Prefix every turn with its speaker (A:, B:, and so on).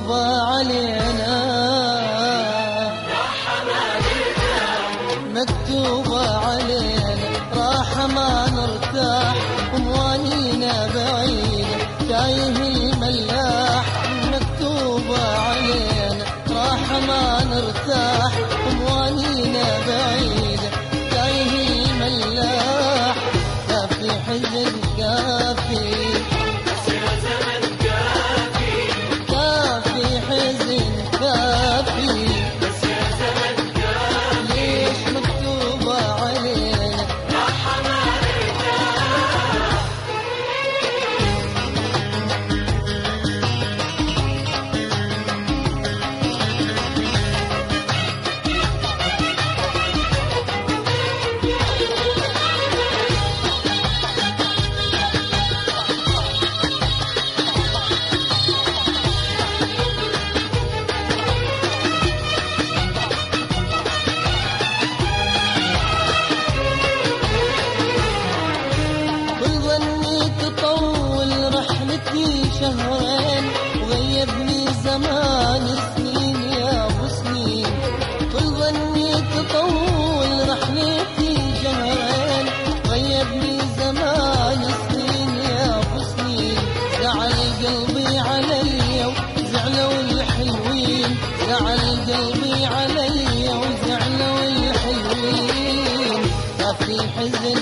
A: مكتوبة علينا، مكتوبة علينا راحة ما نرتاح وموانينا بعيدة تايه الملاح. مكتوبة علينا راحة ما نرتاح وموانينا بعيدة تايه الملاح. كافي حزن كافي، كافي حزن كافي، ليش مكتوبة علينا شهرين وغيبني زمان سنين يا ابو سنين. كل ظني تطول رحلتي شهرين غيبني زمان سنين يا ابو سنين. زعل قلبي علي وزعلوا الحلوين، زعل قلبي علي وزعلوا الحلوين. كافي حزن